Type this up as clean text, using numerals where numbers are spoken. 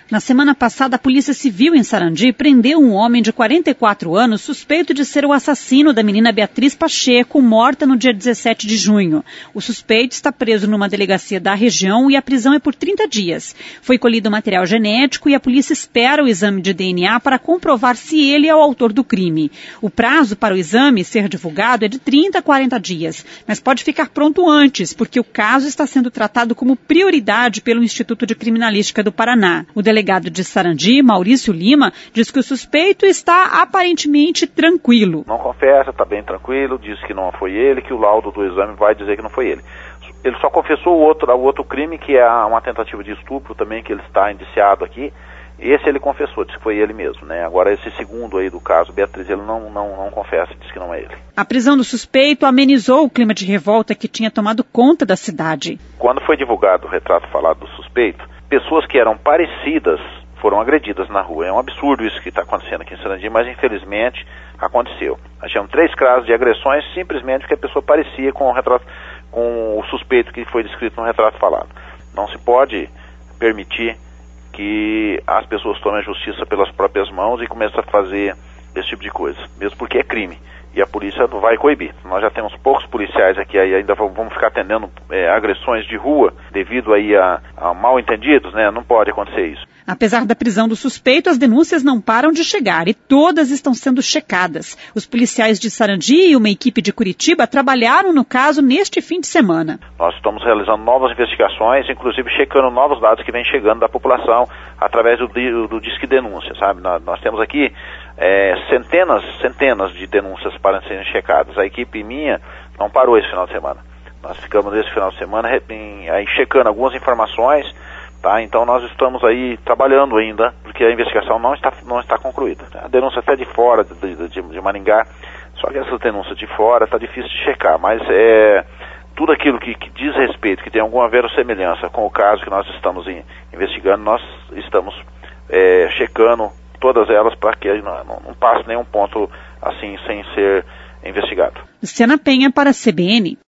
Na semana passada, a Polícia Civil em Sarandi prendeu um homem de 44 anos suspeito de ser o assassino da menina Beatriz Pacheco, morta no dia 17 de junho. O suspeito está preso numa delegacia da região e a prisão é por 30 dias. Foi colhido material genético e a polícia espera o exame de DNA para comprovar se ele é o autor do crime. O prazo para o exame ser divulgado é de 30 a 40 dias, mas pode ficar pronto antes, porque o caso está sendo tratado como prioridade pelo Instituto de Criminalística do Paraná. O delegado de Sarandi, Maurício Lima, diz que o suspeito está aparentemente tranquilo. Não confessa, está bem tranquilo, diz que não foi ele, que o laudo do exame vai dizer que não foi ele. Ele só confessou o outro crime, que é uma tentativa de estupro também, que ele está indiciado aqui. Esse ele confessou, disse que foi ele mesmo, né? Agora esse segundo aí do caso, Beatriz, ele não confessa, diz que não é ele. A prisão do suspeito amenizou o clima de revolta que tinha tomado conta da cidade. Quando foi divulgado o retrato falado do suspeito, pessoas que eram parecidas foram agredidas na rua. É um absurdo isso que está acontecendo aqui em Sarandi, mas infelizmente aconteceu. Nós tivemos 3 casos de agressões simplesmente porque a pessoa parecia com o suspeito que foi descrito no retrato falado. Não se pode permitir que as pessoas tomem a justiça pelas próprias mãos e comecem a fazer esse tipo de coisa, mesmo porque é crime. E a polícia vai coibir. Nós já temos poucos policiais aqui, aí ainda vamos ficar atendendo agressões de rua devido aí a mal entendidos, né? Não pode acontecer isso. Apesar da prisão do suspeito, as denúncias não param de chegar e todas estão sendo checadas. Os policiais de Sarandi e uma equipe de Curitiba trabalharam no caso neste fim de semana. Nós estamos realizando novas investigações, inclusive checando novos dados que vêm chegando da população através do Disque Denúncia, sabe? Nós temos aqui centenas de denúncias para serem checadas. A equipe minha não parou esse final de semana. Nós ficamos esse final de semana aí checando algumas informações. Tá, então nós estamos aí trabalhando ainda, porque a investigação não está concluída. A denúncia até de fora de Maringá, só que essa denúncia de fora está difícil de checar, mas tudo aquilo que diz respeito, que tem alguma verossemelhança com o caso que nós estamos investigando, nós estamos checando todas elas para que não passe nenhum ponto assim sem ser investigado. Luciana Penha para a CBN.